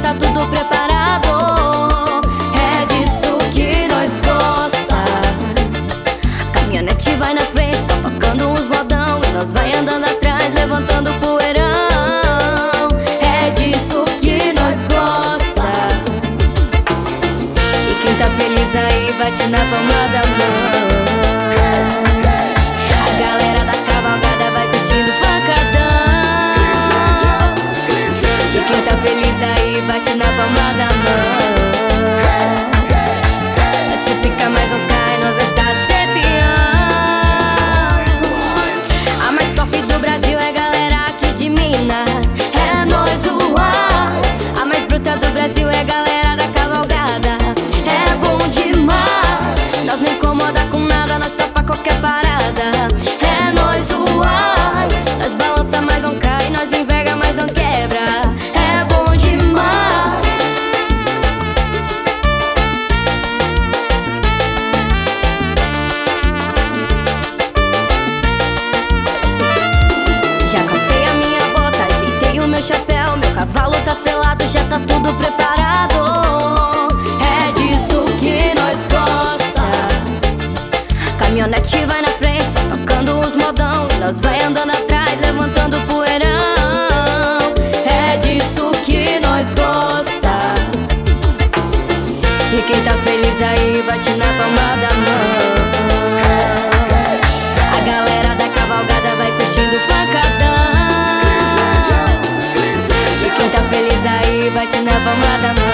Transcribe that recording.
tá tudo preparado. É disso que nós gosta. Caminhonete vai na frente, só tocando uns modão, e nós vai andando atrás, levantando poeirão. É disso que nós gosta. E quem tá feliz aí bate na palma da mão. A galera da cavalgada vai curtindo pancadão. E quem tá feliz aí bate na palma da mão. Se pica mais um cai, nós está de ser peão. A mais top do Brasil é a galera aqui de Minas. É nós o ar. A mais bruta do Brasil é a galera da cavalgada. É bom demais. Nós não incomoda com nada, nós topa qualquer parada. É nós o ar. Nós balança mais não cai, nós enverga mais não quebra. É bom demais. Já calcei a minha bota, ajeitei o meu chapéu, meu cavalo tá selado, já tá tudo preparado. É disso que nós gosta. Caminhonete vai na frente, só tocando os modão, e nós vai andando atrás, levantando poeirão. É disso que nós gosta. E quem tá feliz aí bate na palma da mão. A galera da cavalgada vai curtindo pancadão. E quem tá feliz aí bate na palma da mão.